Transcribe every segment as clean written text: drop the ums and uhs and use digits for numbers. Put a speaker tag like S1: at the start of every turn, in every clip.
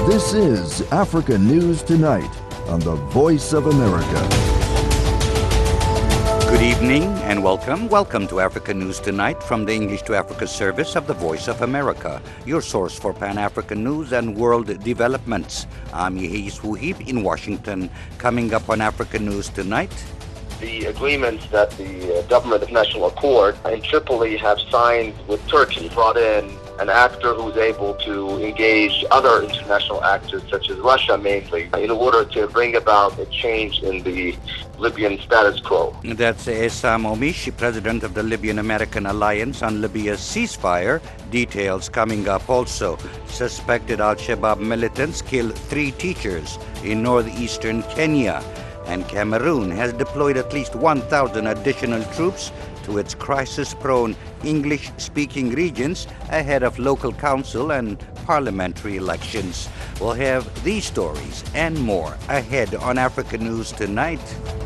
S1: This is Africa News Tonight on the Voice of America.
S2: Good evening and welcome. Welcome to Africa News Tonight from the English to Africa service of the Voice of America, your source for Pan-African news and world developments. I'm Yehis Wuhib in Washington. Coming up on Africa News Tonight.
S3: The agreements that the Government of National Accord in Tripoli have signed with Turkey brought in an actor who's able to engage other international actors, such as Russia mainly, in order to bring about a change in the Libyan status quo.
S2: That's Essam Omish, president of the Libyan-American Alliance on Libya's ceasefire. Details coming up also. Suspected Al-Shabaab militants killed 3 teachers in northeastern Kenya. And Cameroon has deployed at least 1,000 additional troops to its crisis-prone English-speaking regions ahead of local council and parliamentary elections. We'll have these stories and more ahead on Africa News Tonight.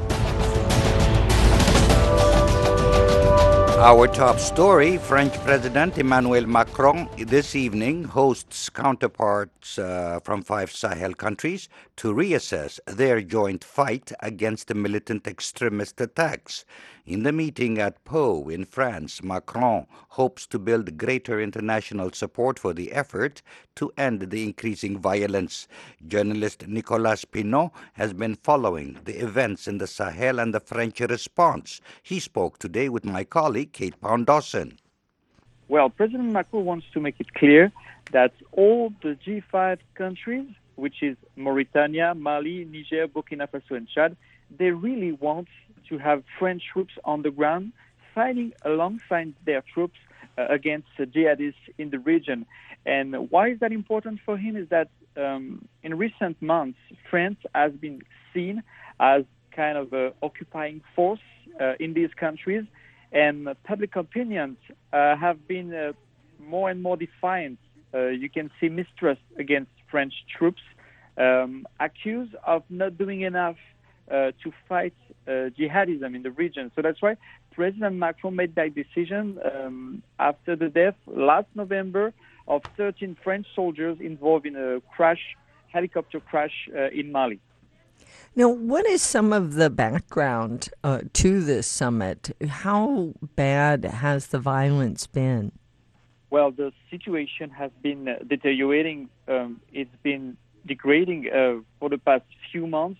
S2: Our top story, French President Emmanuel Macron this evening hosts counterparts from 5 Sahel countries to reassess their joint fight against the militant extremist attacks. In the meeting at Pau in France, Macron hopes to build greater international support for the effort to end the increasing violence. Journalist Nicolas Pinot has been following the events in the Sahel and the French response. He spoke today with my colleague, Kate Pound-Dawson.
S4: Well, President Macron wants to make it clear that all the G5 countries, which is Mauritania, Mali, Niger, Burkina Faso, and Chad, they really want to have French troops on the ground fighting alongside their troops against jihadists in the region. And why is that important for him is that in recent months, France has been seen as kind of an occupying force in these countries, and public opinions have been more and more defiant. You can see mistrust against French troops, accused of not doing enough to fight jihadism in the region. So that's why President Macron made that decision after the death last November of 13 French soldiers involved in a helicopter crash in Mali.
S5: Now, what is some of the background to this summit? How bad has the violence been?
S4: Well, the situation has been deteriorating. It's been degrading for the past few months.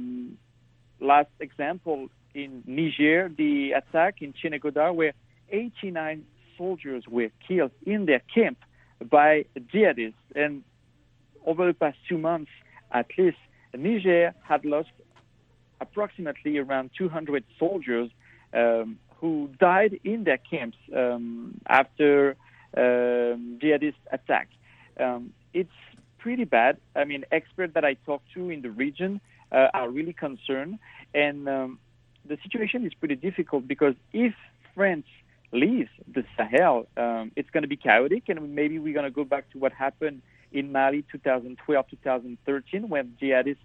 S4: Last example, in Niger, the attack in Chénégoda, where 89 soldiers were killed in their camp by jihadists. And over the past 2 months, at least, Niger had lost approximately around 200 soldiers who died in their camps after jihadist attack. It's pretty bad. I mean, experts that I talked to in the region are really concerned. And the situation is pretty difficult because if France leaves the Sahel, it's going to be chaotic, and maybe we're going to go back to what happened in Mali 2012, 2013, when jihadists,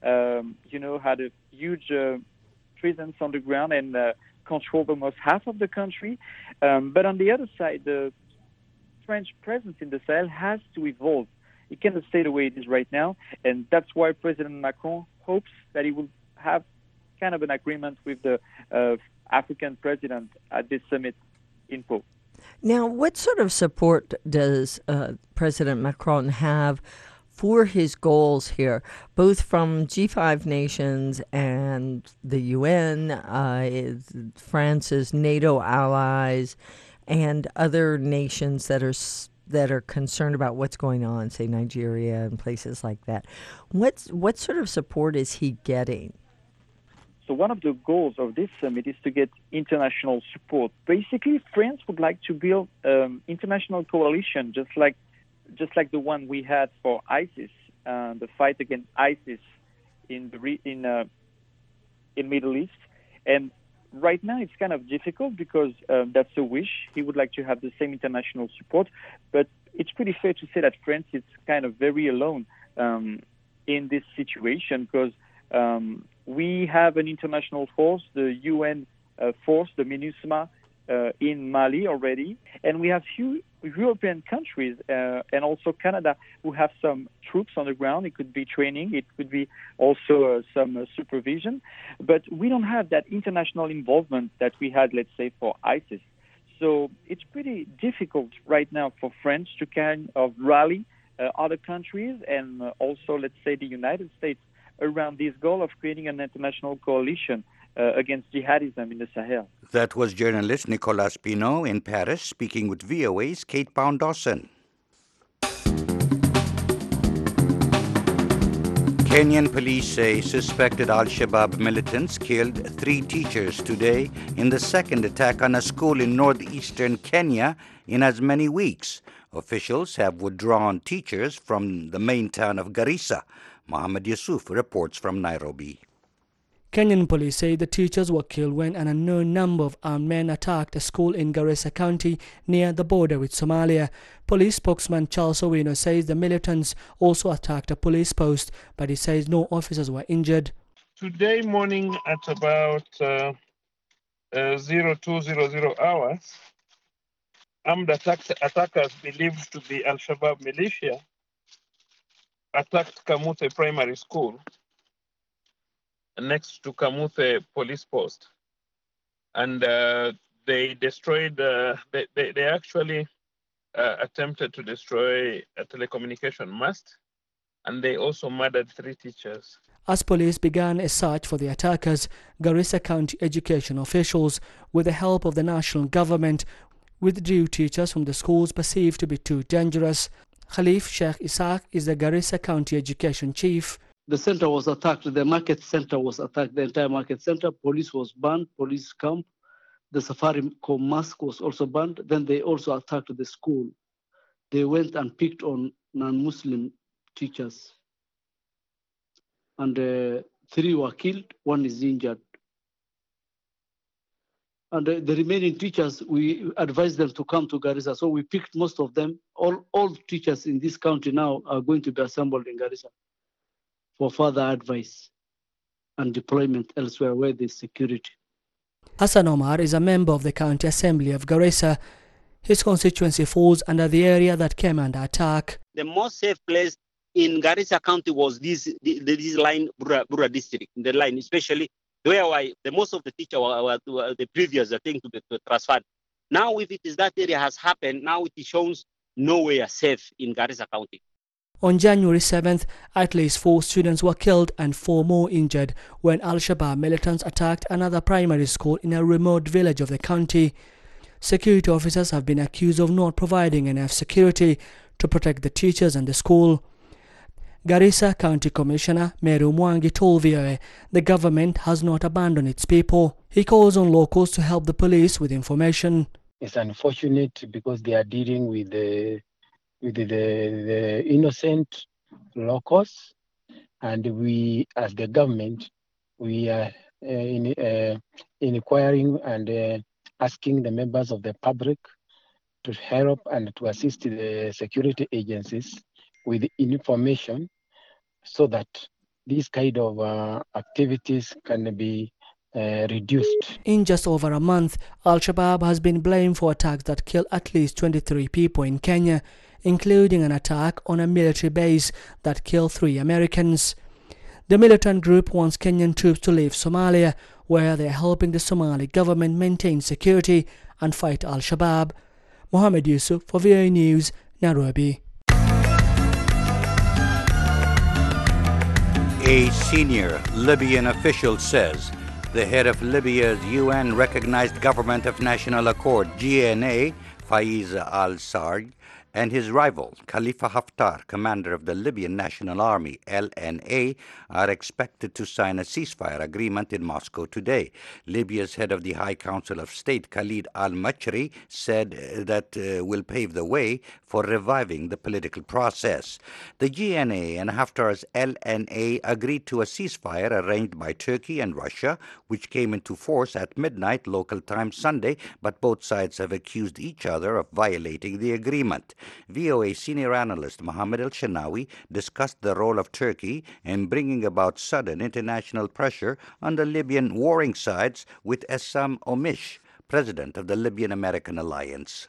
S4: had a huge presence on the ground and controlled almost half of the country. But on the other side, the French presence in the Sahel has to evolve. It cannot stay the way it is right now, and that's why President Macron hopes that he will have kind of an agreement with the African president at this summit in Pau.
S5: Now, what sort of support does President Macron have for his goals here, both from G5 nations and the UN, France's NATO allies, and other nations that are concerned about what's going on, say Nigeria and places like that? What sort of support is he getting?
S4: So one of the goals of this summit is to get international support. Basically, France would like to build international coalition, just like the one we had for ISIS, the fight against ISIS in Middle East. And right now, it's kind of difficult because that's a wish. He would like to have the same international support, but it's pretty fair to say that France is kind of very alone in this situation because we have an international force, the UN force, the MINUSMA, in Mali already, and we have few European countries and also Canada who have some troops on the ground. It could be training, it could be also some supervision, but we don't have that international involvement that we had, let's say, for ISIS. So it's pretty difficult right now for France to kind of rally other countries and also, let's say, the United States around this goal of creating an international coalition against jihadism in the Sahel.
S2: That was journalist Nicolas Pinot in Paris speaking with VOA's Kate Pound-Dawson. Kenyan police say suspected Al-Shabaab militants killed 3 teachers today in the second attack on a school in northeastern Kenya in as many weeks. Officials have withdrawn teachers from the main town of Garissa. Mohammed Yusuf reports from Nairobi.
S6: Kenyan police say the teachers were killed when an unknown number of armed men attacked a school in Garissa County near the border with Somalia. Police spokesman Charles Owino says the militants also attacked a police post, but he says no officers were injured.
S7: Today morning at about 0200 hours, armed attackers believed to be Al-Shabaab militia attacked Kamuthe Primary School next to Kamuthe police post, and they destroyed. They actually attempted to destroy a telecommunication mast, and they also murdered 3 teachers.
S6: As police began a search for the attackers, Garissa County education officials, with the help of the national government, withdrew teachers from the schools perceived to be too dangerous. Khalif Sheikh Isaac is the Garissa County education chief.
S8: The center was attacked, the market center was attacked, the entire market center. Police was banned, police camp. The Safaricom mosque was also banned. Then they also attacked the school. They went and picked on non-Muslim teachers. And 3 were killed, 1 is injured. And the remaining teachers, we advised them to come to Garissa. So we picked most of them. All teachers in this county now are going to be assembled in Garissa for further advice and deployment elsewhere where there's security.
S6: Hassan Omar is a member of the County Assembly of Garissa. His constituency falls under the area that came under attack.
S9: The most safe place in Garissa County was this line, Bura district, the line, especially where the most of the teachers were the previous thing to be transferred. Now, if it is that area has happened, now it shows nowhere safe in Garissa County.
S6: On January 7th, at least 4 students were killed and 4 more injured when Al-Shabaab militants attacked another primary school in a remote village of the county. Security officers have been accused of not providing enough security to protect the teachers and the school. Garissa County Commissioner Meru Mwangi told VOA the government has not abandoned its people. He calls on locals to help the police with information.
S10: It's unfortunate because they are dealing with the innocent locals, and we, as the government, we are inquiring and asking the members of the public to help and to assist the security agencies with information so that these kind of activities can be reduced.
S6: In just over a month, Al-Shabaab has been blamed for attacks that killed at least 23 people in Kenya, including an attack on a military base that killed 3 Americans. The militant group wants Kenyan troops to leave Somalia, where they are helping the Somali government maintain security and fight Al-Shabaab. Mohammed Yusuf for VOA News, Nairobi.
S2: A senior Libyan official says the head of Libya's UN-recognized Government of National Accord, GNA, Faiz al-Sarraj, and his rival, Khalifa Haftar, commander of the Libyan National Army, LNA, are expected to sign a ceasefire agreement in Moscow today. Libya's head of the High Council of State, Khalid al-Machri, said that will pave the way for reviving the political process. The GNA and Haftar's LNA agreed to a ceasefire arranged by Turkey and Russia, which came into force at midnight local time Sunday, but both sides have accused each other of violating the agreement. VOA senior analyst Mohammed El-Shanawi discussed the role of Turkey in bringing about sudden international pressure on the Libyan warring sides with Essam Omish, president of the Libyan-American Alliance.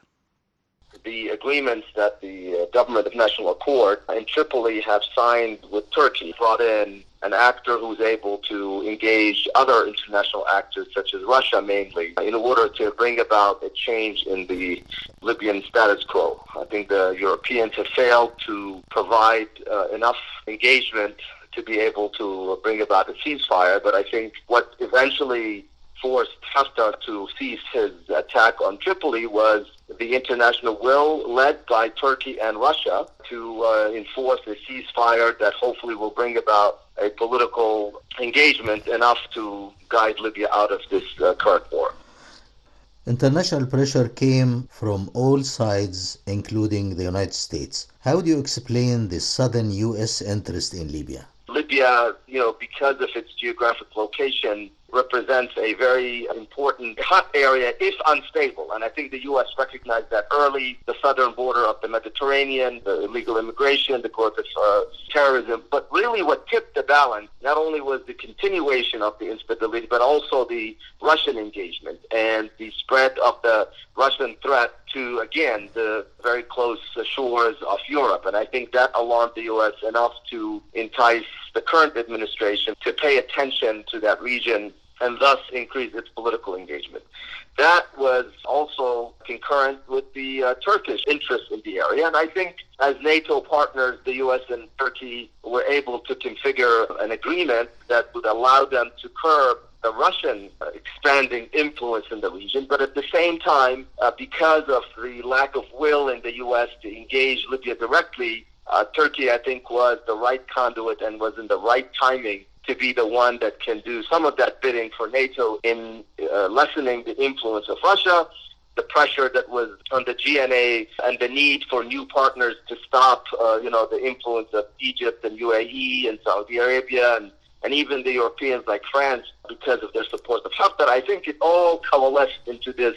S3: The agreements that the Government of National Accord in Tripoli have signed with Turkey brought in an actor who's able to engage other international actors, such as Russia mainly, in order to bring about a change in the Libyan status quo. I think the Europeans have failed to provide enough engagement to be able to bring about a ceasefire, but I think what eventually forced Haftar to cease his attack on Tripoli was the international will led by Turkey and Russia to enforce a ceasefire that hopefully will bring about a political engagement enough to guide Libya out of this current war.
S11: International pressure came from all sides, including the United States. How do you explain the sudden U.S. interest in Libya?
S3: Libya, because of its geographic location, represents a very important hot area, if unstable. And I think the U.S. recognized that early, the southern border of the Mediterranean, the illegal immigration, the growth of terrorism. But really what tipped the balance not only was the continuation of the instability, but also the Russian engagement and the spread of the Russian threat to, again, the very close shores of Europe. And I think that alarmed the U.S. enough to entice the current administration to pay attention to that region and thus increase its political engagement. That was also concurrent with the Turkish interest in the area. And I think as NATO partners, the U.S. and Turkey were able to configure an agreement that would allow them to curb the Russian expanding influence in the region. But at the same time, because of the lack of will in the U.S. to engage Libya directly, Turkey, I think, was the right conduit and was in the right timing to be the one that can do some of that bidding for NATO in lessening the influence of Russia, the pressure that was on the GNA, and the need for new partners to stop, the influence of Egypt and UAE and Saudi Arabia and even the Europeans like France because of their support of Haftar. I think it all coalesced into this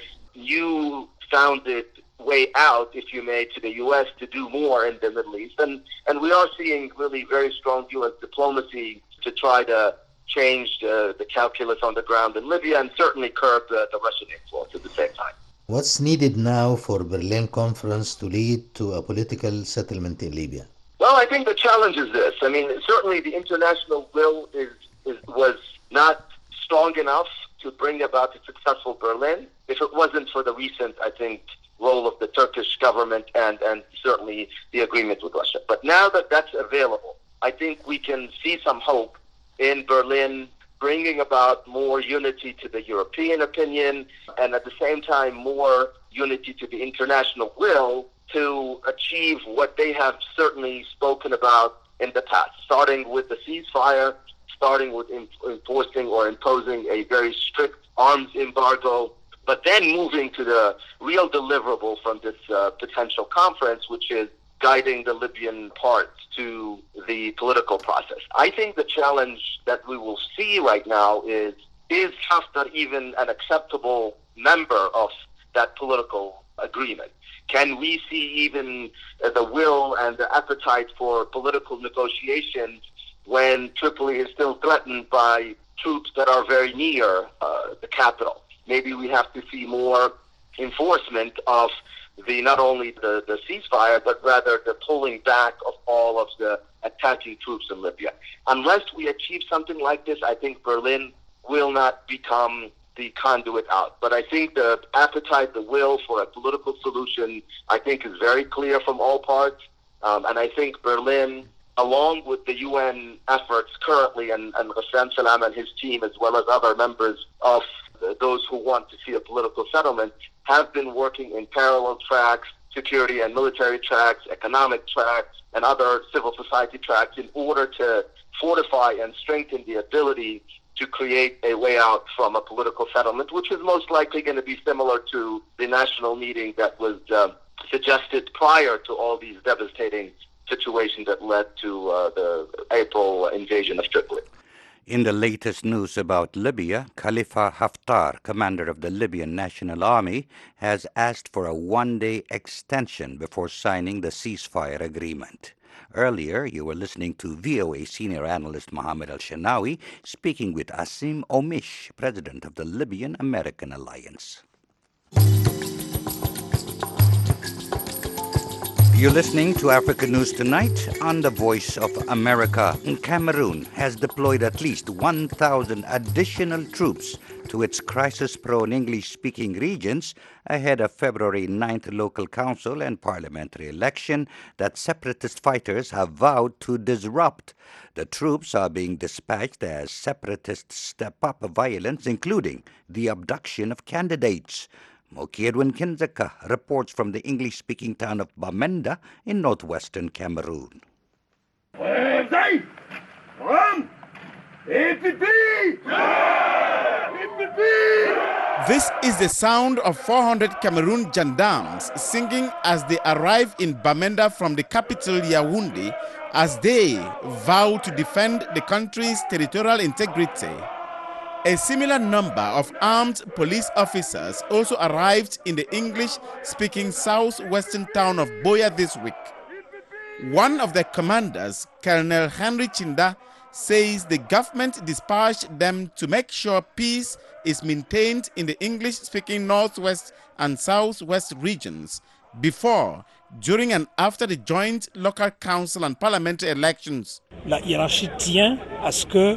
S3: new-founded way out, if you may, to the U.S. to do more in the Middle East. And we are seeing really very strong U.S. diplomacy to try to change the calculus on the ground in Libya and certainly curb the Russian influence at the same time.
S11: What's needed now for Berlin Conference to lead to a political settlement in Libya?
S3: Well, I think the challenge is this. I mean, certainly the international will was not strong enough to bring about a successful Berlin if it wasn't for the recent, I think, role of the Turkish government and certainly the agreement with Russia. But now that that's available, I think we can see some hope in Berlin bringing about more unity to the European opinion and at the same time more unity to the international will to achieve what they have certainly spoken about in the past, starting with the ceasefire, starting with enforcing or imposing a very strict arms embargo, but then moving to the real deliverable from this potential conference, which is guiding the Libyan part to the political process. I think the challenge that we will see right now is Haftar even an acceptable member of that political agreement? Can we see even the will and the appetite for political negotiation when Tripoli is still threatened by troops that are very near the capital? Maybe we have to see more enforcement of not only the ceasefire, but rather the pulling back of all of the attacking troops in Libya. Unless we achieve something like this, I think Berlin will not become the conduit out. But I think the appetite, the will for a political solution, I think is very clear from all parts. And I think Berlin, along with the UN efforts currently, and Ghassan Salam and his team, as well as other members of those who want to see a political settlement, have been working in parallel tracks, security and military tracks, economic tracks, and other civil society tracks in order to fortify and strengthen the ability to create a way out from a political settlement, which is most likely going to be similar to the national meeting that was suggested prior to all these devastating situations that led to the April invasion of Tripoli.
S2: In the latest news about Libya, Khalifa Haftar, commander of the Libyan National Army, has asked for a one-day extension before signing the ceasefire agreement. Earlier, you were listening to VOA senior analyst Mohammed Al-Shanawi speaking with Asim Omish, president of the Libyan American Alliance. You're listening to Africa News Tonight on the Voice of America. Cameroon has deployed at least 1,000 additional troops to its crisis-prone English-speaking regions ahead of February 9th local council and parliamentary election that separatist fighters have vowed to disrupt. The troops are being dispatched as separatists step up violence, including the abduction of candidates. Moki Edwin Kinzeka reports from the English-speaking town of Bamenda in northwestern Cameroon.
S12: This is the sound of 400 Cameroon gendarmes singing as they arrive in Bamenda from the capital Yaoundé as they vow to defend the country's territorial integrity. A similar number of armed police officers also arrived in the English-speaking southwestern town of Boya this week. One of their commanders, Colonel Henry Chinda, says the government dispatched them to make sure peace is maintained in the English-speaking northwest and southwest regions before, during and after the joint local council and parliamentary elections.
S13: La hiérarchie tient à ce que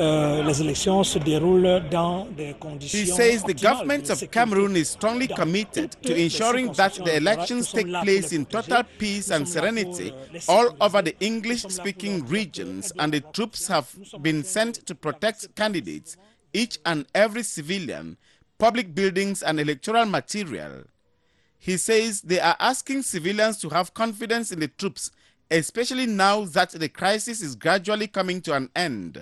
S13: les élections se déroulent dans des conditions.
S12: He says the government of Cameroon is strongly committed to ensuring that the elections take place in total peace and serenity all over the English-speaking regions, and the troops have been sent to protect candidates, each and every civilian, public buildings and electoral material. He says they are asking civilians to have confidence in the troops, especially now that the crisis is gradually coming to an end.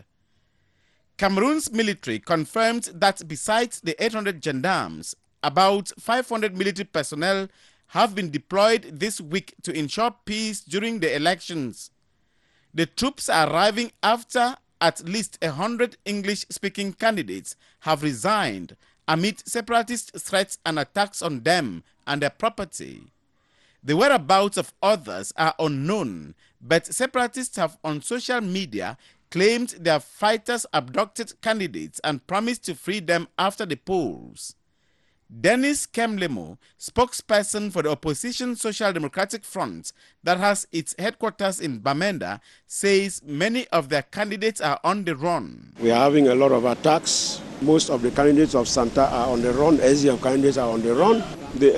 S12: Cameroon's military confirmed that besides the 800 gendarmes, about 500 military personnel have been deployed this week to ensure peace during the elections. The troops are arriving after at least 100 English-speaking candidates have resigned amid separatist threats and attacks on them and their property. The whereabouts of others are unknown, but separatists have on social media claimed their fighters abducted candidates and promised to free them after the polls. Denis Kemlemo, spokesperson for the opposition Social Democratic Front that has its headquarters in Bamenda, says many of their candidates are on the run.
S14: We are having a lot of attacks. Most of the candidates of Santa are on the run. SDF candidates are on the run. The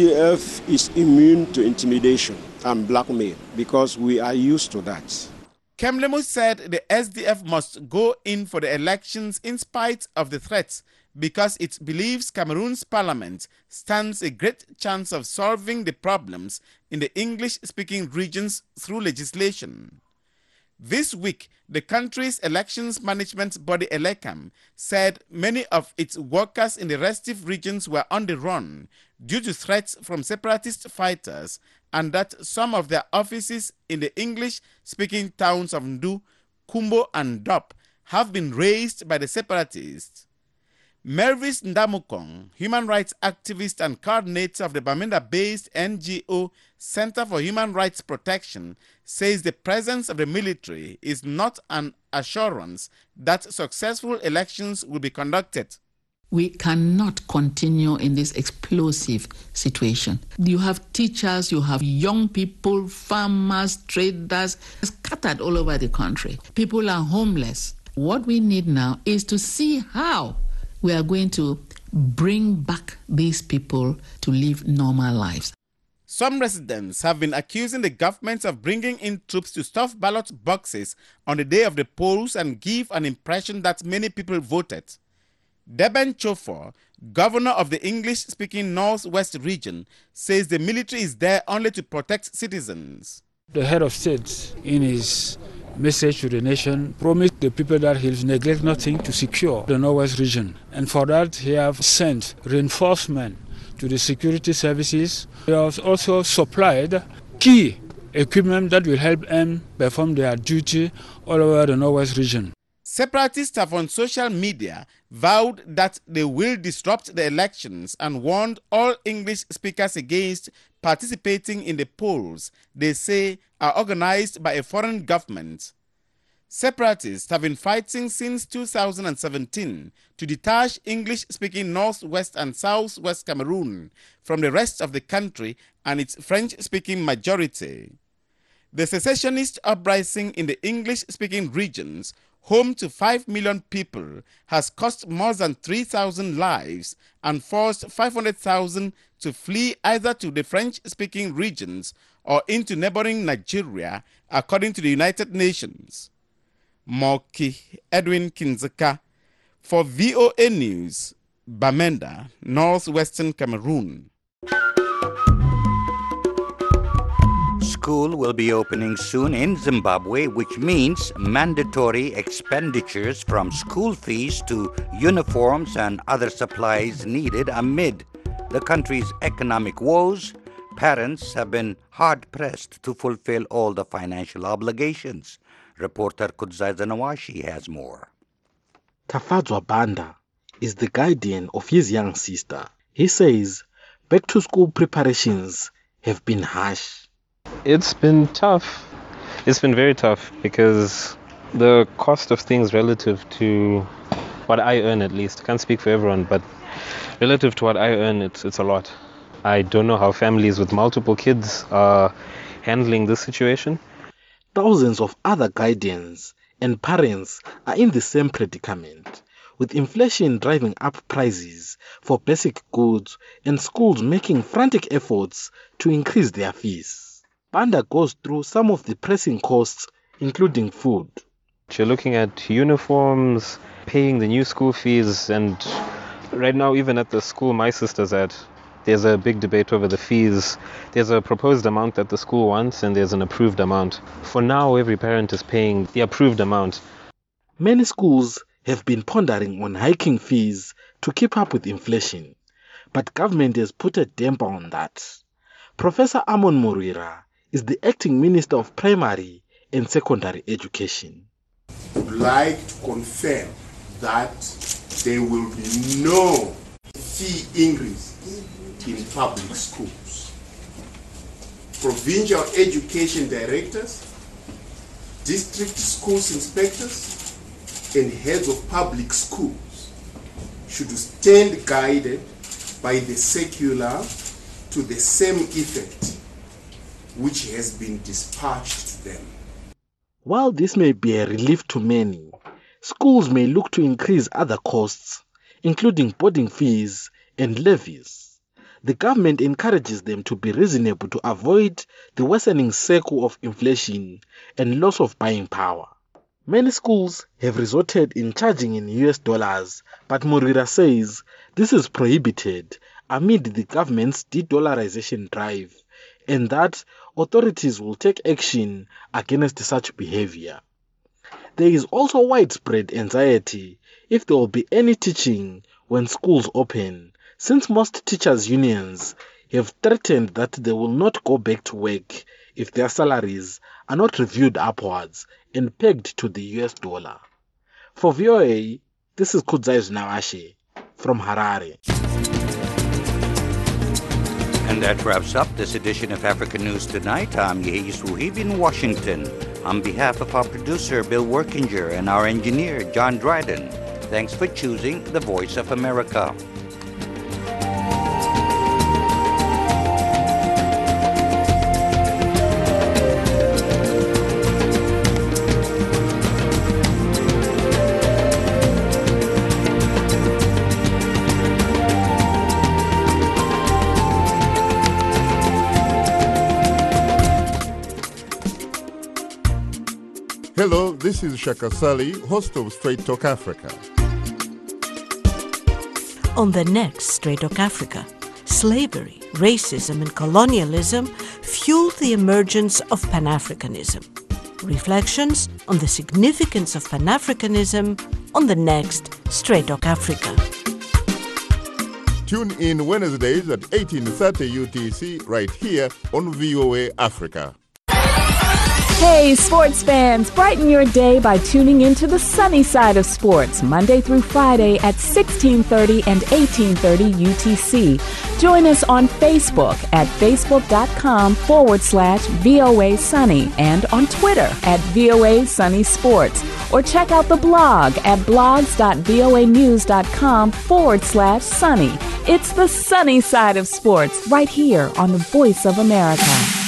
S14: SDF is immune to intimidation and blackmail because we are used to that.
S12: Kemlemo said the SDF must go in for the elections in spite of the threats because it believes Cameroon's parliament stands a great chance of solving the problems in the English-speaking regions through legislation. This week, the country's elections management body ELECAM said many of its workers in the restive regions were on the run due to threats from separatist fighters, and that some of their offices in the English-speaking towns of Ndu, Kumbo and Dop have been razed by the separatists. Mervis Ndamukong, human rights activist and coordinator of the Bamenda-based NGO Center for Human Rights Protection, says the presence of the military is not an assurance that successful elections will be conducted.
S15: We cannot continue in this explosive situation. You have teachers, you have young people, farmers, traders, scattered all over the country. People are homeless. What we need now is to see how we are going to bring back these people to live normal lives.
S12: Some residents have been accusing the government of bringing in troops to stuff ballot boxes on the day of the polls and give an impression that many people voted. Deben Chofor, governor of the English-speaking Northwest region, says the military is there only to protect citizens.
S16: The head of state, in his message to the nation, promised the people that he will neglect nothing to secure the Northwest region. And for that, he has sent reinforcement to the security services. He has also supplied key equipment that will help them perform their duty all over the Northwest region.
S12: Separatists have on social media vowed that they will disrupt the elections and warned all English speakers against participating in the polls they say are organized by a foreign government. Separatists have been fighting since 2017 to detach English-speaking northwest and southwest Cameroon from the rest of the country and its French-speaking majority. The secessionist uprising in the English-speaking regions, home to 5 million people, has cost more than 3,000 lives and forced 500,000 to flee either to the French-speaking regions or into neighboring Nigeria, according to the United Nations. Moki Edwin Kinzeka for VOA News, Bamenda, northwestern Cameroon.
S2: School will be opening soon in Zimbabwe, which means mandatory expenditures from school fees to uniforms and other supplies needed amid the country's economic woes. Parents have been hard-pressed to fulfill all the financial obligations. Reporter Kudzai Zanawashi has more.
S17: Tafadzwa Banda is the guardian of his young sister. He says back-to-school preparations have been harsh.
S18: It's been tough. It's been very tough because the cost of things relative to what I earn, at least, I can't speak for everyone, but relative to what I earn, it's a lot. I don't know how families with multiple kids are handling this situation.
S17: Thousands of other guardians and parents are in the same predicament, with inflation driving up prices for basic goods and schools making frantic efforts to increase their fees. Banda goes through some of the pressing costs, including food.
S18: You're looking at uniforms, paying the new school fees, and right now, even at the school my sister's at, there's a big debate over the fees. There's a proposed amount that the school wants, and there's an approved amount. For now, every parent is paying the approved amount.
S17: Many schools have been pondering on hiking fees to keep up with inflation, but government has put a damper on that. Professor Amon Morira is the acting Minister of Primary and Secondary Education.
S19: I would like to confirm that there will be no fee increase in public schools. Provincial education directors, district schools inspectors, and heads of public schools should stand guided by the circular to the same effect which has been dispatched to them.
S17: While this may be a relief to many, schools may look to increase other costs, including boarding fees and levies. The government encourages them to be reasonable to avoid the worsening cycle of inflation and loss of buying power. Many schools have resorted in charging in US dollars, but Morira says this is prohibited amid the government's de-dollarization drive, and that authorities will take action against such behavior. There is also widespread anxiety if there will be any teaching when schools open, since most teachers' unions have threatened that they will not go back to work if their salaries are not reviewed upwards and pegged to the US dollar. For VOA, this is Kudzai Zanawashi from Harare.
S2: And that wraps up this edition of African News Tonight. I'm Yehiz Wuhib in Washington. On behalf of our producer, Bill Workinger, and our engineer, John Dryden, thanks for choosing the Voice of America.
S20: Hello, this is Shaka Sali, host of Straight Talk Africa.
S21: On the next Straight Talk Africa, slavery, racism, and colonialism fueled the emergence of Pan-Africanism. Reflections on the significance of Pan-Africanism on the next Straight Talk Africa.
S20: Tune in Wednesdays at 18:30 UTC right here on VOA Africa.
S22: Hey, sports fans, brighten your day by tuning into the sunny side of sports, Monday through Friday at 16:30 and 18:30 UTC. Join us on Facebook at facebook.com/VOA Sunny and on Twitter at VOA Sunny Sports. Or check out the blog at blogs.voanews.com/sunny. It's the sunny side of sports right here on the Voice of America.